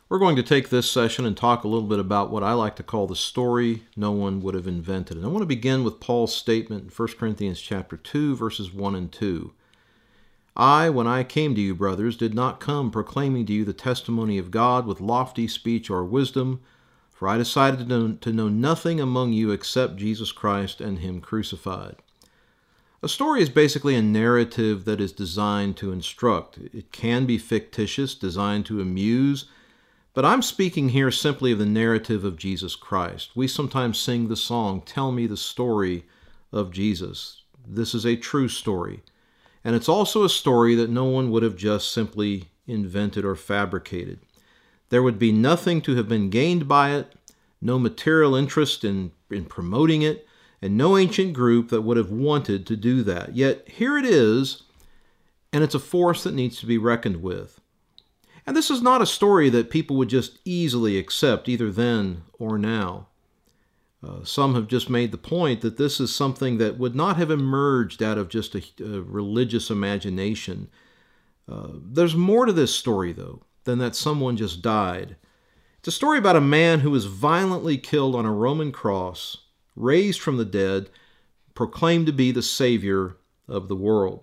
We're going to take this session and talk a little bit about what I like to call the story no one would have invented. And I want to begin with Paul's statement in 1 Corinthians chapter 2, verses 1 and 2. I, when I came to you, brothers, did not come proclaiming to you the testimony of God with lofty speech or wisdom, for I decided to know nothing among you except Jesus Christ and Him crucified. A story is basically a narrative that is designed to instruct. It can be fictitious, designed to amuse, but I'm speaking here simply of the narrative of Jesus Christ. We sometimes sing the song, "Tell me the story of Jesus." This is a true story. And it's also a story that no one would have just simply invented or fabricated. There would be nothing to have been gained by it, no material interest in promoting it, and no ancient group that would have wanted to do that. Yet here it is, and it's a force that needs to be reckoned with. And this is not a story that people would just easily accept, either then or now. Some have just made the point that this is something that would not have emerged out of just a religious imagination. There's more to this story, though, than that someone just died. It's a story about a man who was violently killed on a Roman cross, raised from the dead, proclaimed to be the Savior of the world.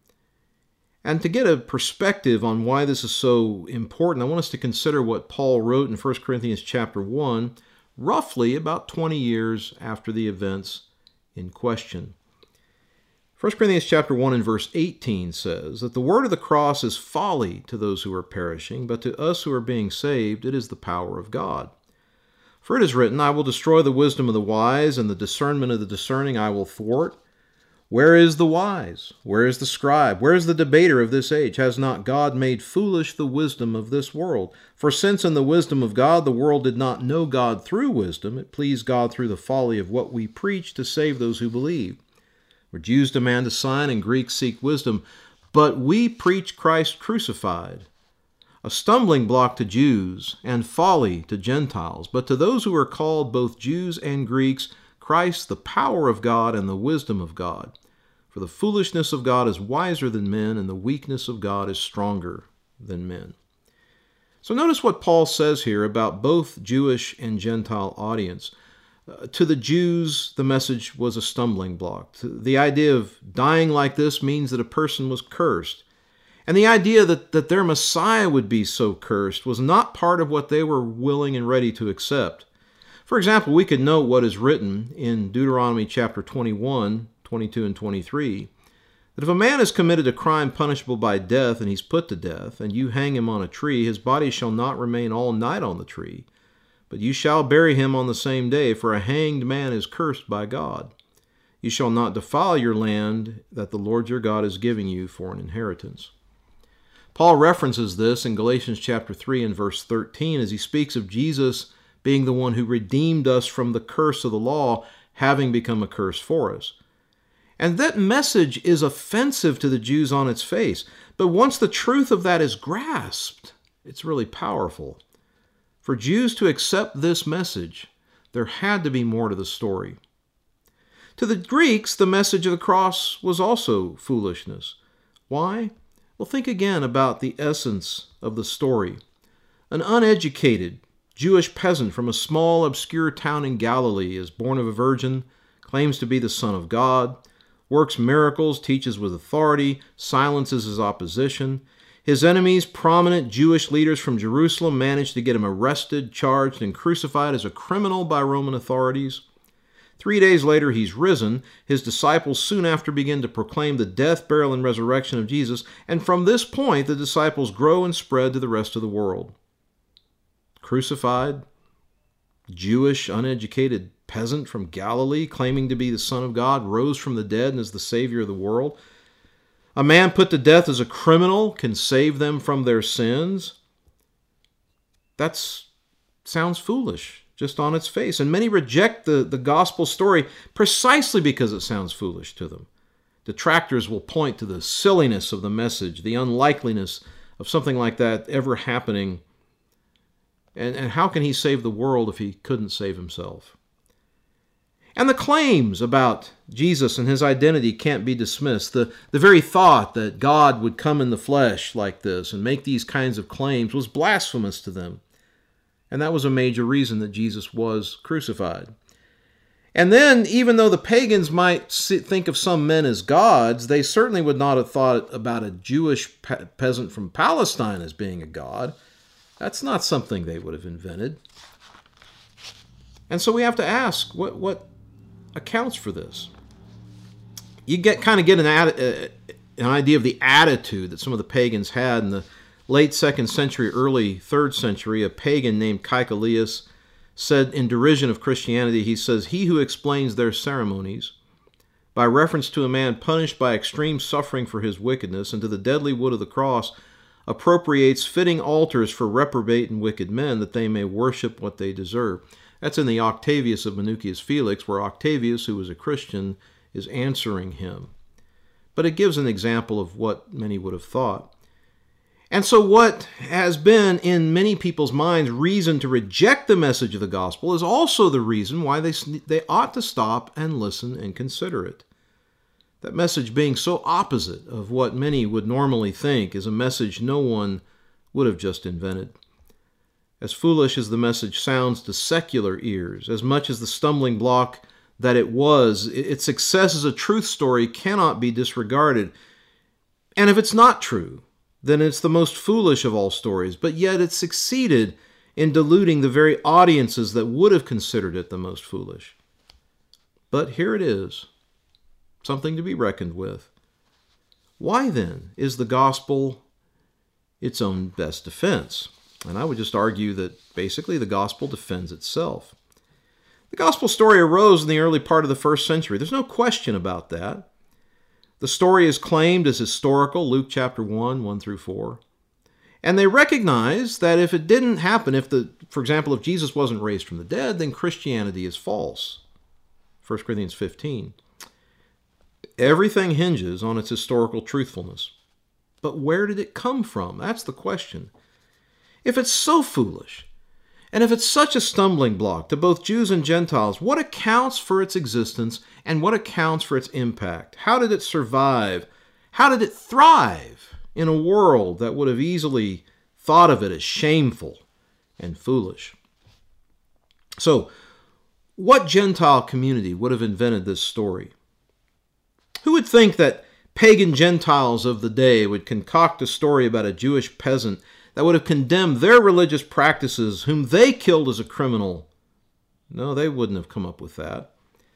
And to get a perspective on why this is so important, I want us to consider what Paul wrote in 1 Corinthians chapter 1, roughly about 20 years after the events in question. 1 Corinthians chapter 1 and verse 18 says that the word of the cross is folly to those who are perishing, but to us who are being saved, it is the power of God. For it is written, I will destroy the wisdom of the wise, and the discernment of the discerning I will thwart. Where is the wise? Where is the scribe? Where is the debater of this age? Has not God made foolish the wisdom of this world? For since in the wisdom of God the world did not know God through wisdom, it pleased God through the folly of what we preach to save those who believe. For Jews demand a sign and Greeks seek wisdom, but we preach Christ crucified, a stumbling block to Jews and folly to Gentiles. But to those who are called, both Jews and Greeks, Christ, the power of God and the wisdom of God. For the foolishness of God is wiser than men, and the weakness of God is stronger than men. So notice what Paul says here about both Jewish and Gentile audience. To the Jews, the message was a stumbling block. The idea of dying like this means that a person was cursed. And the idea that their Messiah would be so cursed was not part of what they were willing and ready to accept. For example, we could note what is written in Deuteronomy chapter 21, 22 and 23, that if a man has committed a crime punishable by death and he's put to death, and you hang him on a tree, his body shall not remain all night on the tree, but you shall bury him on the same day, for a hanged man is cursed by God. You shall not defile your land that the Lord your God is giving you for an inheritance. Paul references this in Galatians chapter 3 and verse 13 as he speaks of Jesus being the one who redeemed us from the curse of the law, having become a curse for us. And that message is offensive to the Jews on its face. But once the truth of that is grasped, it's really powerful. For Jews to accept this message, there had to be more to the story. To the Greeks, the message of the cross was also foolishness. Why? Well, think again about the essence of the story. An uneducated Jewish peasant from a small, obscure town in Galilee is born of a virgin, claims to be the Son of God, works miracles, teaches with authority, silences his opposition. His enemies, prominent Jewish leaders from Jerusalem, manage to get him arrested, charged, and crucified as a criminal by Roman authorities. 3 days later, he's risen. His disciples soon after begin to proclaim the death, burial, and resurrection of Jesus, and from this point, the disciples grow and spread to the rest of the world. Crucified, Jewish, uneducated peasant from Galilee, claiming to be the Son of God, rose from the dead and is the Savior of the world. A man put to death as a criminal can save them from their sins. That sounds foolish, just on its face. And many reject the gospel story precisely because it sounds foolish to them. Detractors will point to the silliness of the message, the unlikeliness of something like that ever happening. And how can he save the world if he couldn't save himself? And the claims about Jesus and his identity can't be dismissed. The very thought that God would come in the flesh like this and make these kinds of claims was blasphemous to them. And that was a major reason that Jesus was crucified. And then, even though the pagans might think of some men as gods, they certainly would not have thought about a Jewish peasant from Palestine as being a god. That's not something they would have invented. And so we have to ask, what accounts for this? You kind of get an idea of the attitude that some of the pagans had in the late 2nd century, early 3rd century. A pagan named Caecilius said in derision of Christianity, he says, "He who explains their ceremonies by reference to a man punished by extreme suffering for his wickedness and to the deadly wood of the cross appropriates fitting altars for reprobate and wicked men that they may worship what they deserve." That's in the Octavius of Minucius Felix, where Octavius, who was a Christian, is answering him. But it gives an example of what many would have thought. And so what has been in many people's minds reason to reject the message of the gospel is also the reason why they ought to stop and listen and consider it. That message being so opposite of what many would normally think is a message no one would have just invented. As foolish as the message sounds to secular ears, as much as the stumbling block that it was, its success as a truth story cannot be disregarded. And if it's not true, then it's the most foolish of all stories, but yet it succeeded in deluding the very audiences that would have considered it the most foolish. But here it is, something to be reckoned with. Why then is the gospel its own best defense? And I would just argue that basically the gospel defends itself. The gospel story arose in the early part of the 1st century. There's no question about that. The story is claimed as historical, Luke chapter 1, 1 through 4. And they recognize that if it didn't happen, for example, if Jesus wasn't raised from the dead, then Christianity is false. 1 Corinthians 15. Everything hinges on its historical truthfulness. But where did it come from? That's the question. If it's so foolish, and if it's such a stumbling block to both Jews and Gentiles, what accounts for its existence and what accounts for its impact? How did it survive? How did it thrive in a world that would have easily thought of it as shameful and foolish? So, what Gentile community would have invented this story? Who would think that pagan Gentiles of the day would concoct a story about a Jewish peasant that would have condemned their religious practices, whom they killed as a criminal? No, they wouldn't have come up with that.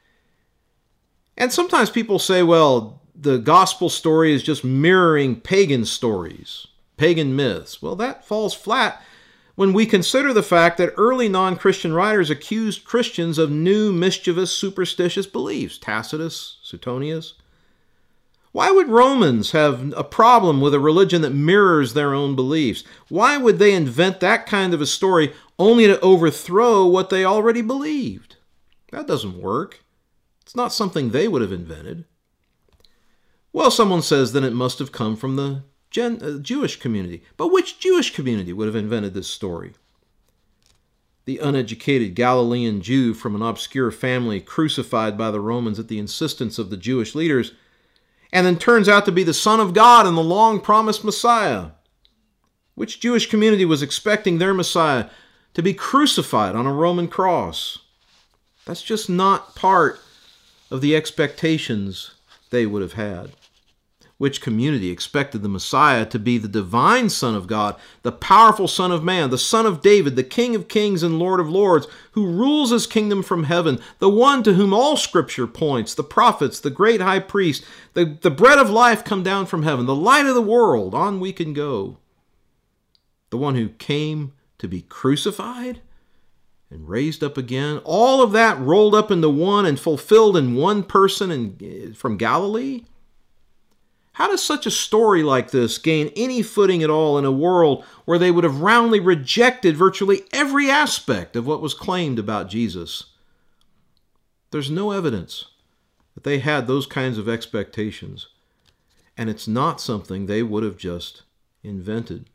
And sometimes people say, well, the gospel story is just mirroring pagan stories, pagan myths. Well, that falls flat when we consider the fact that early non-Christian writers accused Christians of new, mischievous, superstitious beliefs. Tacitus, Suetonius. Why would Romans have a problem with a religion that mirrors their own beliefs? Why would they invent that kind of a story only to overthrow what they already believed? That doesn't work. It's not something they would have invented. Well, someone says then it must have come from the Jewish community. But which Jewish community would have invented this story? The uneducated Galilean Jew from an obscure family crucified by the Romans at the insistence of the Jewish leaders, and then turns out to be the Son of God and the long-promised Messiah. Which Jewish community was expecting their Messiah to be crucified on a Roman cross? That's just not part of the expectations they would have had. Which community expected the Messiah to be the divine Son of God, the powerful Son of Man, the Son of David, the King of kings and Lord of lords, who rules his kingdom from heaven, the one to whom all Scripture points, the prophets, the great high priest, the bread of life come down from heaven, the light of the world, on we can go. The one who came to be crucified and raised up again, all of that rolled up into one and fulfilled in one person from Galilee? How does such a story like this gain any footing at all in a world where they would have roundly rejected virtually every aspect of what was claimed about Jesus? There's no evidence that they had those kinds of expectations, and it's not something they would have just invented.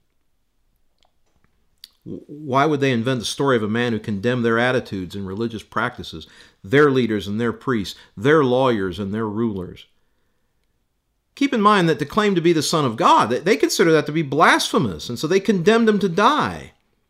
Why would they invent the story of a man who condemned their attitudes and religious practices, their leaders and their priests, their lawyers and their rulers? Keep in mind that to claim to be the Son of God, they consider that to be blasphemous, and so they condemned him to die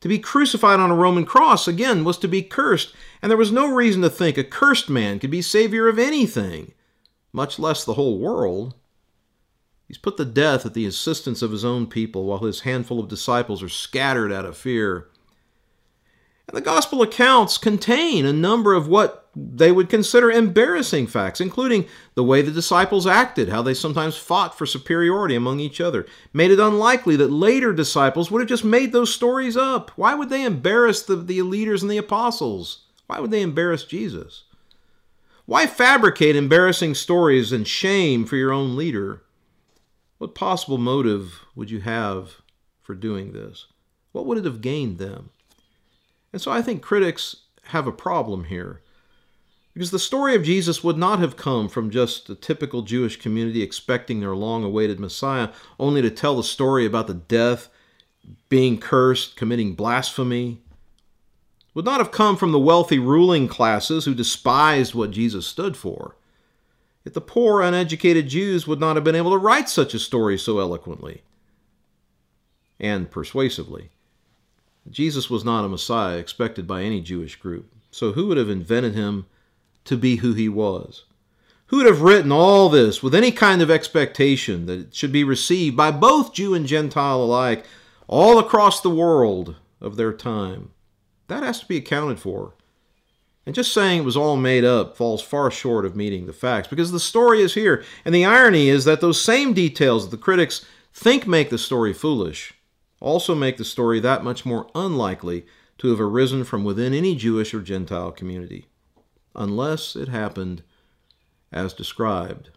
To be crucified on a Roman cross, again, was to be cursed, and there was no reason to think a cursed man could be savior of anything, much less the whole world. He's put to death at the insistence of his own people, while his handful of disciples are scattered out of fear. And the gospel accounts contain a number of what they would consider embarrassing facts, including the way the disciples acted, how they sometimes fought for superiority among each other, made it unlikely that later disciples would have just made those stories up. Why would they embarrass the leaders and the apostles? Why would they embarrass Jesus? Why fabricate embarrassing stories and shame for your own leader? What possible motive would you have for doing this? What would it have gained them? And so I think critics have a problem here, because the story of Jesus would not have come from just a typical Jewish community expecting their long-awaited Messiah, only to tell the story about the death, being cursed, committing blasphemy. It would not have come from the wealthy ruling classes who despised what Jesus stood for. Yet the poor, uneducated Jews would not have been able to write such a story so eloquently and persuasively. Jesus was not a Messiah expected by any Jewish group. So who would have invented him to be who he was? Who would have written all this with any kind of expectation that it should be received by both Jew and Gentile alike all across the world of their time? That has to be accounted for. And just saying it was all made up falls far short of meeting the facts, because the story is here. And the irony is that those same details that the critics think make the story foolish also make the story that much more unlikely to have arisen from within any Jewish or Gentile community, unless it happened as described.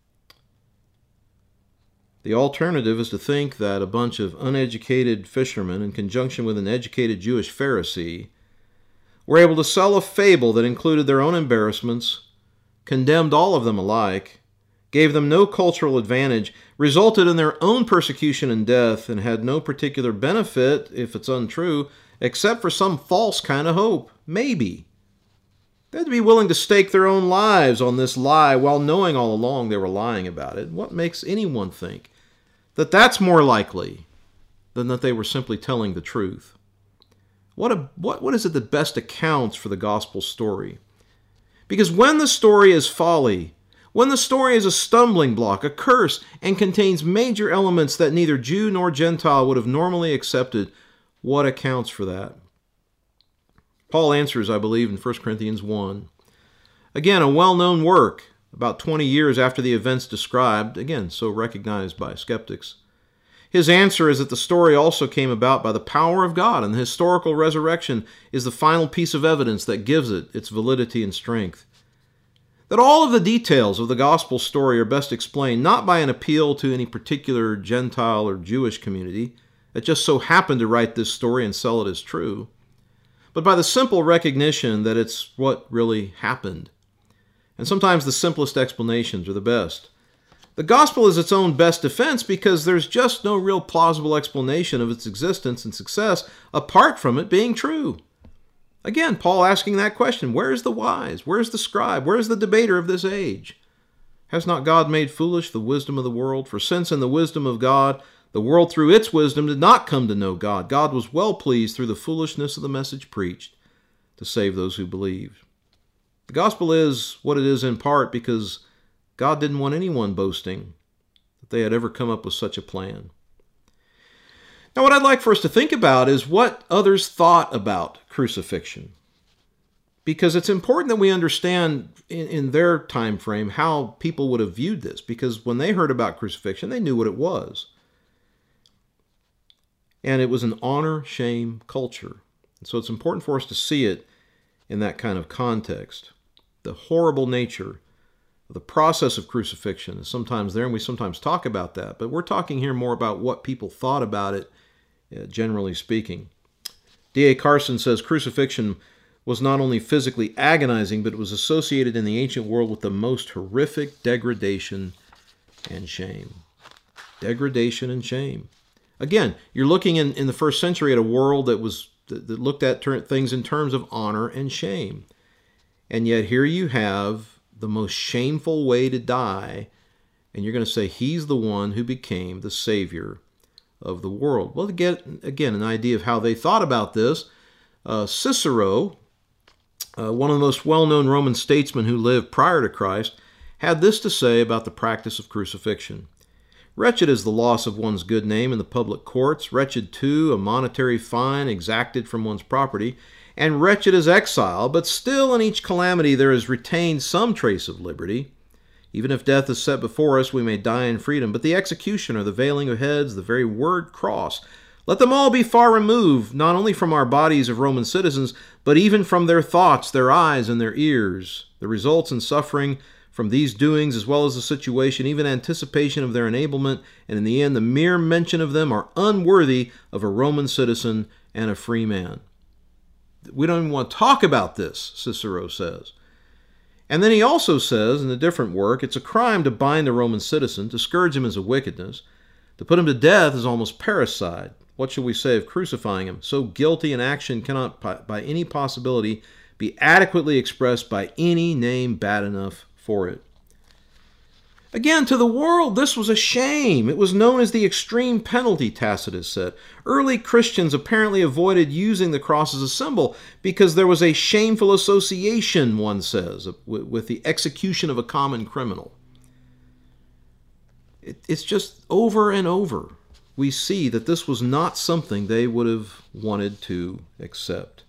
The alternative is to think that a bunch of uneducated fishermen, in conjunction with an educated Jewish Pharisee, were able to sell a fable that included their own embarrassments, condemned all of them alike, gave them no cultural advantage, resulted in their own persecution and death, and had no particular benefit, if it's untrue, except for some false kind of hope. Maybe. They'd be willing to stake their own lives on this lie while knowing all along they were lying about it. What makes anyone think that that's more likely than that they were simply telling the truth? What is it that best accounts for the gospel story? Because when the story is folly, when the story is a stumbling block, a curse, and contains major elements that neither Jew nor Gentile would have normally accepted, what accounts for that? Paul answers, I believe, in 1 Corinthians 1. Again, a well-known work, about 20 years after the events described, again, so recognized by skeptics. His answer is that the story also came about by the power of God, and the historical resurrection is the final piece of evidence that gives it its validity and strength. That all of the details of the gospel story are best explained not by an appeal to any particular Gentile or Jewish community that just so happened to write this story and sell it as true, but by the simple recognition that it's what really happened. And sometimes the simplest explanations are the best. The gospel is its own best defense because there's just no real plausible explanation of its existence and success apart from it being true. Again, Paul asking that question, where is the wise? Where is the scribe? Where is the debater of this age? Has not God made foolish the wisdom of the world? For since in the wisdom of God, the world through its wisdom did not come to know God, God was well pleased through the foolishness of the message preached to save those who believed. The gospel is what it is in part because God didn't want anyone boasting that they had ever come up with such a plan. Now, what I'd like for us to think about is what others thought about crucifixion. Because it's important that we understand in their time frame how people would have viewed this. Because when they heard about crucifixion, they knew what it was. And it was an honor-shame culture. And so it's important for us to see it in that kind of context. The horrible nature of the process of crucifixion is sometimes there, and we sometimes talk about that. But we're talking here more about what people thought about it, generally speaking. D.A. Carson says crucifixion was not only physically agonizing, but it was associated in the ancient world with the most horrific degradation and shame. Degradation and shame. Again, you're looking in the first century at a world that looked at things in terms of honor and shame. And yet here you have the most shameful way to die, and you're going to say he's the one who became the Savior of the world. Well, to get, again, an idea of how they thought about this, Cicero, one of the most well-known Roman statesmen who lived prior to Christ, had this to say about the practice of crucifixion. Wretched is the loss of one's good name in the public courts, wretched, too, a monetary fine exacted from one's property, and wretched is exile, but still in each calamity there is retained some trace of liberty. Even if death is set before us, we may die in freedom, but the execution or the veiling of heads, the very word cross, let them all be far removed, not only from our bodies of Roman citizens, but even from their thoughts, their eyes, and their ears. The results and suffering from these doings, as well as the situation, even anticipation of their enablement, and in the end, the mere mention of them are unworthy of a Roman citizen and a free man. We don't even want to talk about this, Cicero says. And then he also says, in a different work, it's a crime to bind a Roman citizen, to scourge him is a wickedness, to put him to death is almost parricide. What shall we say of crucifying him? So guilty an action cannot by any possibility be adequately expressed by any name bad enough for it. Again, to the world, this was a shame. It was known as the extreme penalty, Tacitus said. Early Christians apparently avoided using the cross as a symbol because there was a shameful association, one says, with the execution of a common criminal. It's just over and over we see that this was not something they would have wanted to accept.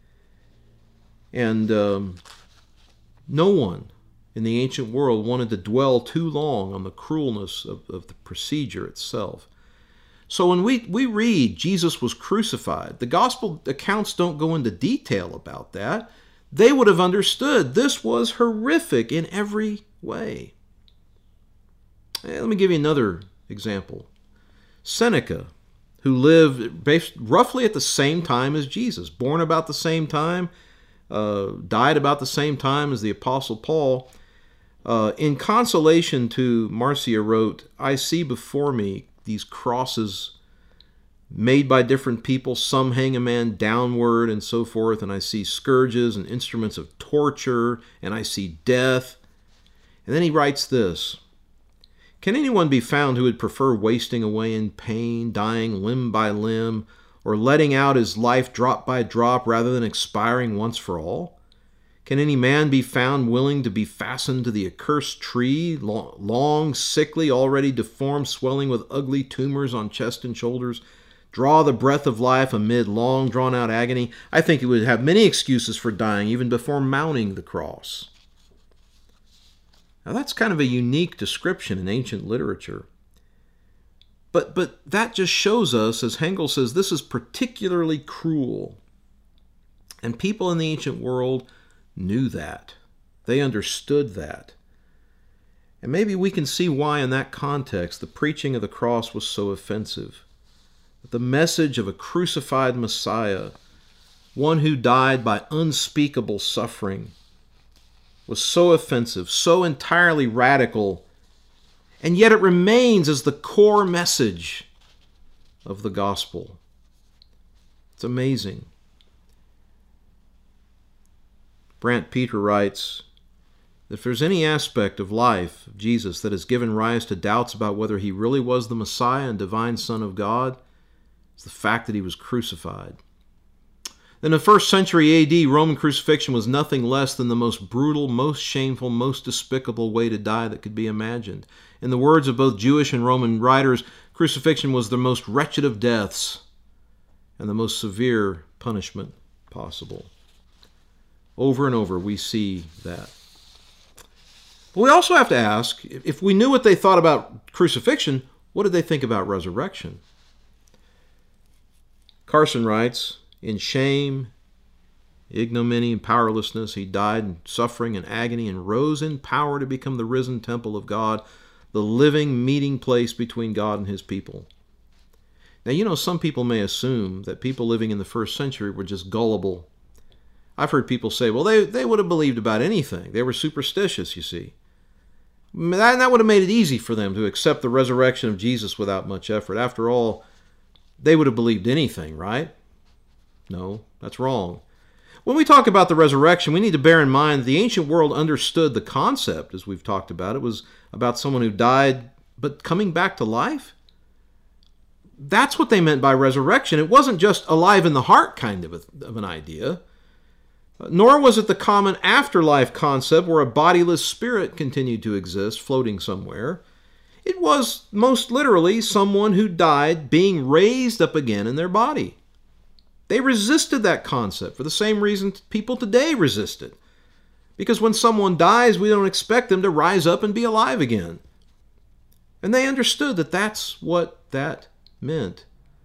And no one in the ancient world wanted to dwell too long on the cruelness of the procedure itself. So when we read Jesus was crucified, the gospel accounts don't go into detail about that. They would have understood this was horrific in every way. Let me give you another example. Seneca, who lived roughly at the same time as Jesus, born about the same time, died about the same time as the Apostle Paul, in consolation to Marcia wrote, I see before me these crosses made by different people. Some hang a man downward and so forth, and I see scourges and instruments of torture, and I see death. And then he writes this, can anyone be found who would prefer wasting away in pain, dying limb by limb, or letting out his life drop by drop rather than expiring once for all? Can any man be found willing to be fastened to the accursed tree, long, sickly, already deformed, swelling with ugly tumors on chest and shoulders, draw the breath of life amid long drawn-out agony? I think he would have many excuses for dying even before mounting the cross. Now that's kind of a unique description in ancient literature. But that just shows us, as Hengel says, this is particularly cruel. And people in the ancient world knew that. They understood that. And maybe we can see why in that context the preaching of the cross was so offensive. The message of a crucified Messiah, one who died by unspeakable suffering, was so offensive, so entirely radical, and yet it remains as the core message of the gospel. It's amazing. Brant Peter writes, if there's any aspect of life of Jesus that has given rise to doubts about whether he really was the Messiah and divine Son of God, it's the fact that he was crucified. In the 1st century A.D., Roman crucifixion was nothing less than the most brutal, most shameful, most despicable way to die that could be imagined. In the words of both Jewish and Roman writers, crucifixion was the most wretched of deaths and the most severe punishment possible. Over and over, we see that. But we also have to ask, if we knew what they thought about crucifixion, what did they think about resurrection? Carson writes, in shame, ignominy, and powerlessness, he died in suffering and agony and rose in power to become the risen temple of God, the living meeting place between God and his people. Now, some people may assume that people living in the 1st century were just gullible. I've heard people say, well, they would have believed about anything. They were superstitious, you see. That would have made it easy for them to accept the resurrection of Jesus without much effort. After all, they would have believed anything, right? No, that's wrong. When we talk about the resurrection, we need to bear in mind the ancient world understood the concept, as we've talked about. It was about someone who died, but coming back to life. That's what they meant by resurrection. It wasn't just alive in the heart kind of an idea. Nor was it the common afterlife concept where a bodiless spirit continued to exist, floating somewhere. It was most literally someone who died being raised up again in their body. They resisted that concept for the same reason people today resist it. Because when someone dies, we don't expect them to rise up and be alive again. And they understood that that's what that meant.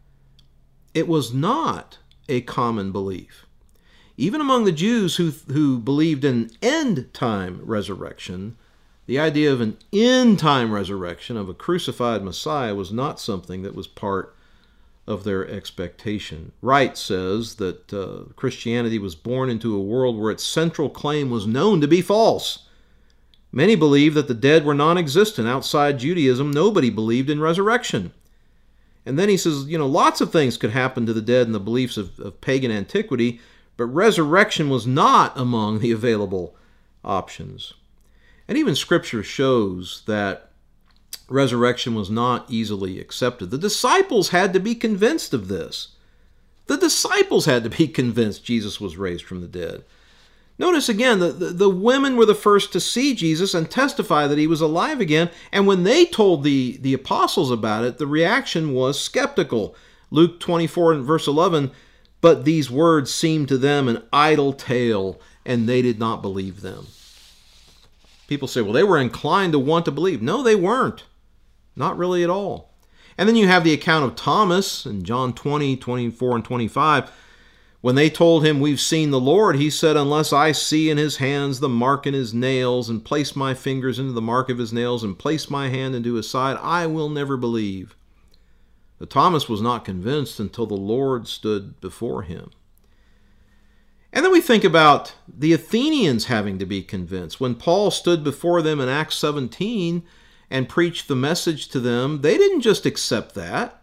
It was not a common belief. Even among the Jews who believed in end-time resurrection, the idea of an end-time resurrection of a crucified Messiah was not something that was part of their expectation. Wright says that Christianity was born into a world where its central claim was known to be false. Many believed that the dead were non-existent. Outside Judaism, nobody believed in resurrection. And then he says, lots of things could happen to the dead in the beliefs of pagan antiquity, but resurrection was not among the available options. And even Scripture shows that resurrection was not easily accepted. The disciples had to be convinced of this. The disciples had to be convinced Jesus was raised from the dead. Notice again, the women were the first to see Jesus and testify that he was alive again, and when they told the apostles about it, the reaction was skeptical. Luke 24 and verse 11, but these words seemed to them an idle tale, and they did not believe them. People say, well, they were inclined to want to believe. No, they weren't. Not really at all. And then you have the account of Thomas in John 20, 24, and 25. When they told him, we've seen the Lord, he said, unless I see in his hands the mark in his nails, and place my fingers into the mark of his nails, and place my hand into his side, I will never believe. But Thomas was not convinced until the Lord stood before him. And then we think about the Athenians having to be convinced. When Paul stood before them in Acts 17 and preached the message to them, they didn't just accept that.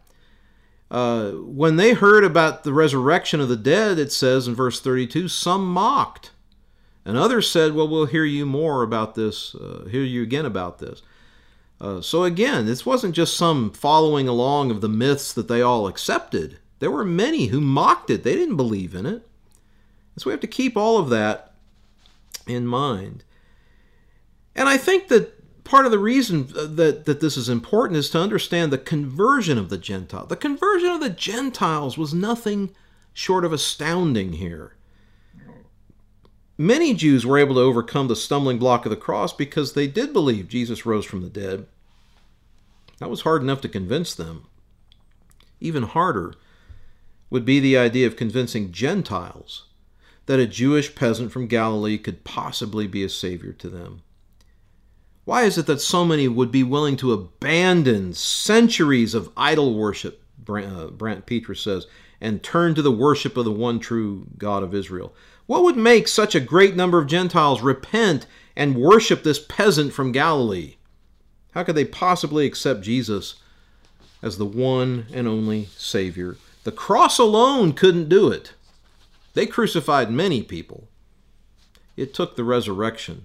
When they heard about the resurrection of the dead, it says in verse 32, some mocked. And others said, well, we'll hear you more about this, hear you again about this. So again, this wasn't just some following along of the myths that they all accepted. There were many who mocked it. They didn't believe in it. So we have to keep all of that in mind. And I think that part of the reason that this is important is to understand the conversion of the Gentiles. The conversion of the Gentiles was nothing short of astounding here. Many Jews were able to overcome the stumbling block of the cross because they did believe Jesus rose from the dead. That was hard enough to convince them. Even harder would be the idea of convincing Gentiles that a Jewish peasant from Galilee could possibly be a savior to them. Why is it that so many would be willing to abandon centuries of idol worship, Brant Petrus says, and turn to the worship of the one true God of Israel? What would make such a great number of Gentiles repent and worship this peasant from Galilee? How could they possibly accept Jesus as the one and only Savior? The cross alone couldn't do it. They crucified many people. It took the resurrection.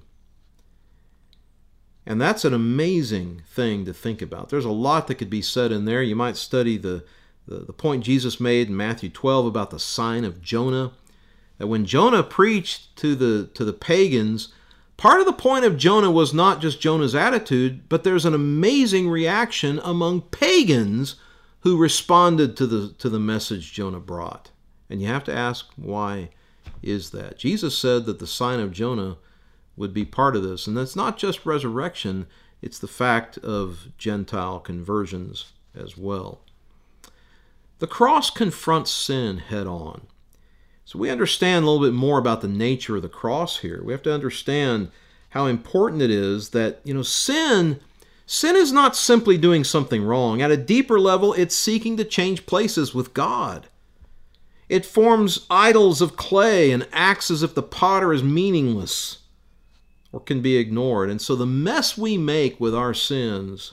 And that's an amazing thing to think about. There's a lot that could be said in there. You might study the point Jesus made in Matthew 12 about the sign of Jonah. That when Jonah preached to the pagans, part of the point of Jonah was not just Jonah's attitude, but there's an amazing reaction among pagans who responded to the message Jonah brought. And you have to ask, why is that? Jesus said that the sign of Jonah would be part of this. And that's not just resurrection, it's the fact of Gentile conversions as well. The cross confronts sin head on. So we understand a little bit more about the nature of the cross here. We have to understand how important it is that, sin is not simply doing something wrong. At a deeper level, it's seeking to change places with God. It forms idols of clay and acts as if the potter is meaningless or can be ignored. And so the mess we make with our sins,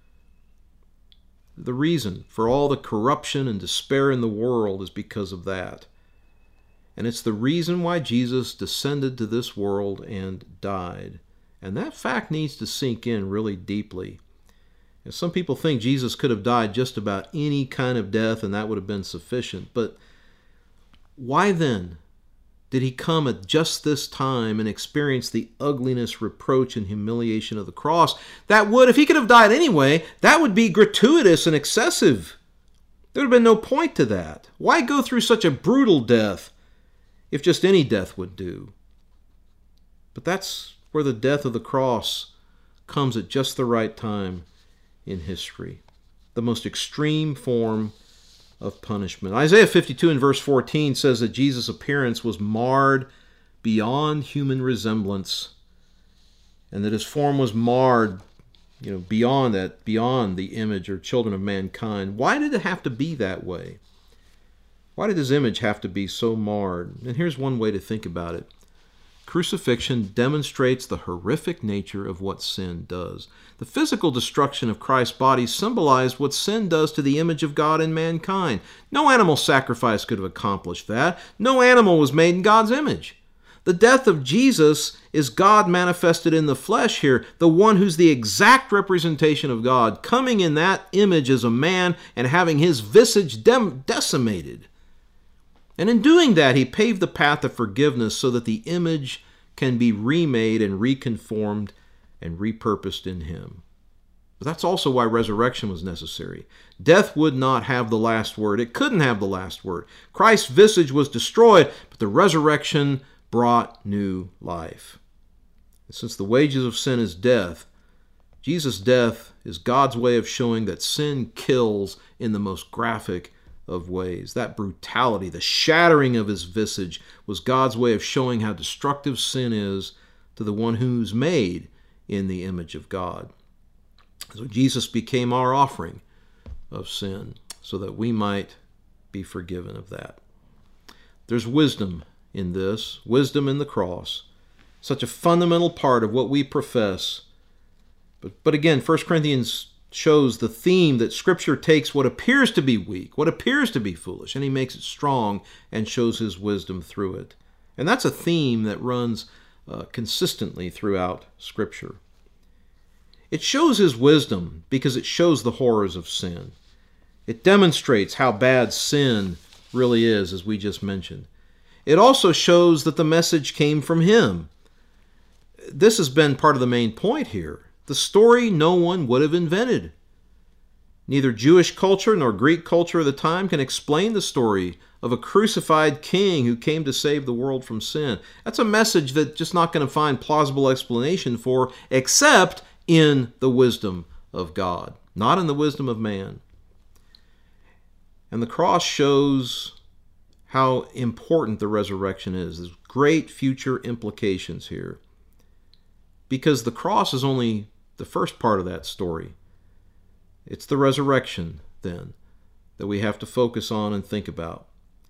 the reason for all the corruption and despair in the world is because of that. And it's the reason why Jesus descended to this world and died. And that fact needs to sink in really deeply. Some people think Jesus could have died just about any kind of death and that would have been sufficient. But why then did he come at just this time and experience the ugliness, reproach, and humiliation of the cross? That would, if he could have died anyway, that would be gratuitous and excessive. There would have been no point to that. Why go through such a brutal death if just any death would do? But that's where the death of the cross comes at just the right time in history. The most extreme form of punishment. Isaiah 52 and verse 14 says that Jesus' appearance was marred beyond human resemblance, and that his form was marred, beyond that, beyond the image or children of mankind. Why did it have to be that way? Why did his image have to be so marred? And here's one way to think about it. Crucifixion demonstrates the horrific nature of what sin does. The physical destruction of Christ's body symbolized what sin does to the image of God in mankind. No animal sacrifice could have accomplished that. No animal was made in God's image. The death of Jesus is God manifested in the flesh here, the one who's the exact representation of God, coming in that image as a man and having his visage decimated. And in doing that, he paved the path of forgiveness so that the image can be remade and reconformed and repurposed in him. But that's also why resurrection was necessary. Death would not have the last word. It couldn't have the last word. Christ's visage was destroyed, but the resurrection brought new life. And since the wages of sin is death, Jesus' death is God's way of showing that sin kills in the most graphic of ways. That brutality, the shattering of his visage, was God's way of showing how destructive sin is to the one who's made in the image of God. So Jesus became our offering of sin so that we might be forgiven of that. There's wisdom in this, wisdom in the cross, such a fundamental part of what we profess. But again, 1 Corinthians shows the theme that Scripture takes what appears to be weak, what appears to be foolish, and he makes it strong and shows his wisdom through it. And that's a theme that runs consistently throughout Scripture. It shows his wisdom because it shows the horrors of sin. It demonstrates how bad sin really is, as we just mentioned. It also shows that the message came from him. This has been part of the main point here. The story no one would have invented. Neither Jewish culture nor Greek culture of the time can explain the story of a crucified king who came to save the world from sin. That's a message that's just not going to find plausible explanation for, except in the wisdom of God, not in the wisdom of man. And the cross shows how important the resurrection is. There's great future implications here. Because the cross is only the first part of that story. It's the resurrection, then, that we have to focus on and think about.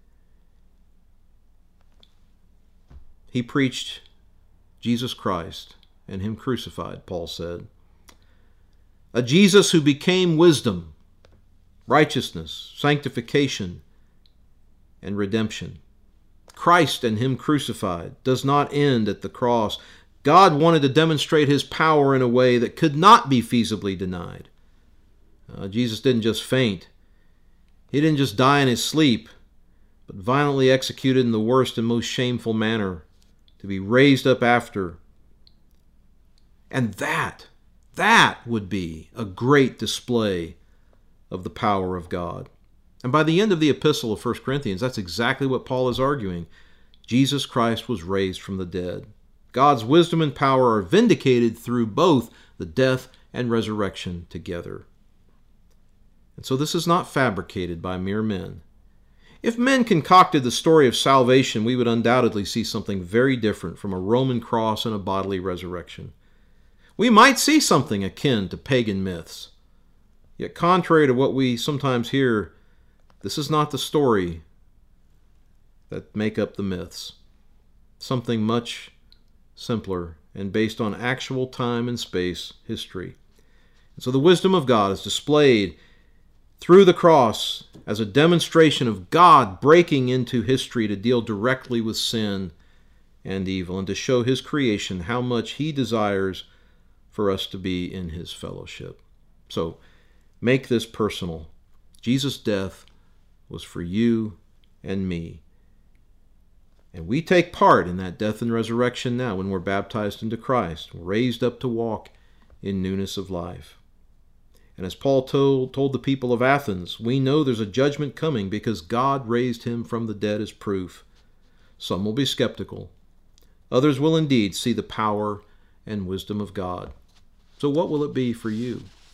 He preached Jesus Christ and him crucified, Paul said. A Jesus who became wisdom, righteousness, sanctification, and redemption. Christ and him crucified does not end at the cross. God wanted to demonstrate his power in a way that could not be feasibly denied. Jesus didn't just faint. He didn't just die in his sleep, but violently executed in the worst and most shameful manner, to be raised up after. And that would be a great display of the power of God. And by the end of the epistle of 1 Corinthians, that's exactly what Paul is arguing. Jesus Christ was raised from the dead. God's wisdom and power are vindicated through both the death and resurrection together. And so this is not fabricated by mere men. If men concocted the story of salvation, we would undoubtedly see something very different from a Roman cross and a bodily resurrection. We might see something akin to pagan myths. Yet contrary to what we sometimes hear, this is not the story that make up the myths. Something much simpler and based on actual time and space history. And so the wisdom of God is displayed through the cross as a demonstration of God breaking into history to deal directly with sin and evil and to show his creation how much he desires for us to be in his fellowship. So make this personal. Jesus' death was for you and me. And we take part in that death and resurrection now when we're baptized into Christ, raised up to walk in newness of life. And as Paul told the people of Athens, we know there's a judgment coming because God raised him from the dead as proof. Some will be skeptical. Others will indeed see the power and wisdom of God. So what will it be for you?